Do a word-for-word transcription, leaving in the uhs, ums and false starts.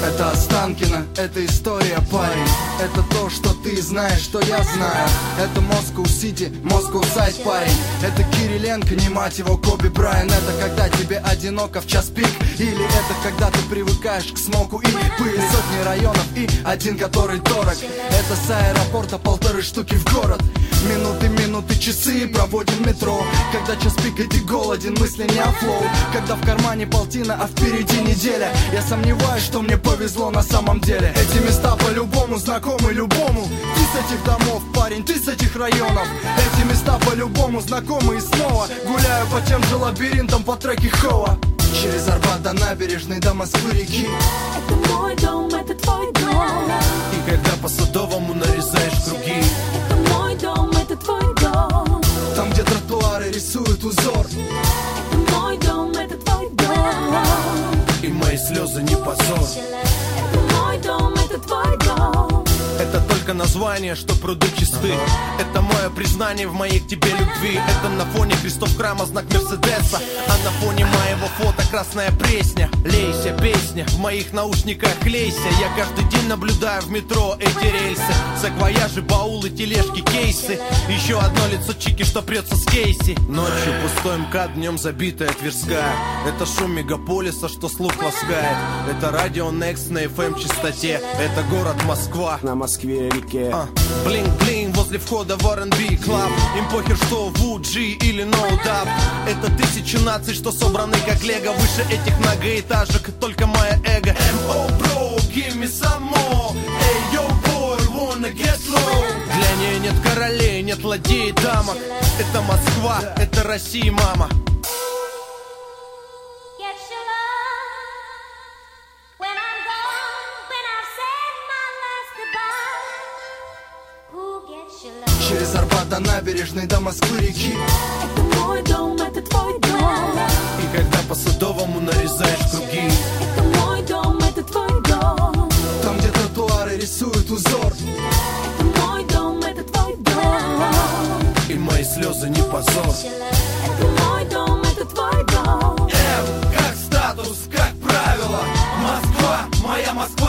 Это Останкино, это история, парень. Это то, что ты знаешь, что я знаю. Это Москва-Сити, Москва-Сайд, парень. Это Кириленко, не мать его, Коби Брайан. Это когда тебе одиноко в час пик. Или это когда ты привыкаешь к смоку и пыли. Сотни районов и один, который дорог. Это с аэропорта полторы штуки в город. Минуты, минуты, часы проводим в метро. Когда час пик и ты голоден, мысли не о флоу. Когда в кармане полтина, а впереди неделя. Я сомневаюсь, что мне повезло на самом деле. Эти места по-любому знакомы любому. Ты с этих домов, парень, ты с этих районов. Эти места по-любому знакомы и снова гуляю по тем же лабиринтам по треке Хоа. Через Арбат до набережной до Москвы-реки. Это мой дом, это твой дом. И когда по Садовому нарезаешь круги. Это мой дом, это твой дом. Там, где тротуары рисуют узор. Это мой дом, это твой дом. И мои слезы не позор. Это мой дом, это твой дом. Это только название, что пруды чисты. Это мое признание в моей к тебе любви. Это на фоне крестов храма знак Мерседеса. А на фоне моего фото красная пресня. Лейся, песня, в моих наушниках лейся. Я каждый день наблюдаю в метро эти рельсы. Саквояжи, баулы, тележки, кейсы. Еще одно лицо чики, что прется с Кейси. Ночью пустой МКАД, днем забитая Тверская. Это шум мегаполиса, что слух ласкает. Это радио Next на эф эм частоте. Это город Москва на Москве-реке. Блинг-блинг uh, возле входа в ар энд би клаб. Им похер, что в у джи или No Dub. Это тысячи наций, что собраны как лего. Выше этих многоэтажек только мое эго. эм о, bro, give me some more. Hey, yo, boy, wanna get low. Для нее нет королей, нет ладей, дамок. Это Москва, это Россия, мама. Через Арбат до набережной до Москвы-реки. Это мой дом, это твой дом. И когда по Садовому нарезаешь круги. Это мой дом, это твой дом. Там, где тротуары рисуют узор. Это мой дом, это твой дом. И мои слезы не позор. Это мой дом, это твой дом. М, как статус, как правило. Москва, моя Москва.